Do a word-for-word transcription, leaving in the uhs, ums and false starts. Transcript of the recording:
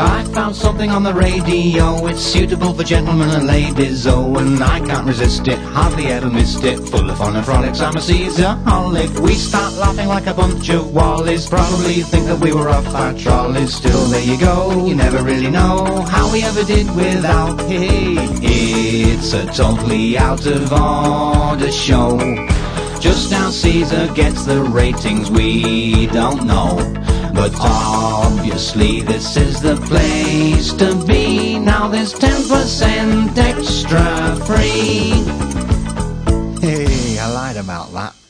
I found something on the radio, it's suitable for gentlemen and ladies, oh, and I can't resist it, hardly ever missed it, full of fun and frolics, I'm a Caesar-holic. We start laughing like a bunch of wallies, probably think that we were off our trolleys, still there you go, you never really know how we ever did without it. It's a totally out of order show. Just how Caesar gets the ratings we don't know, but obviously this is the place to be. Now there's ten percent extra free. Hey, I lied about that.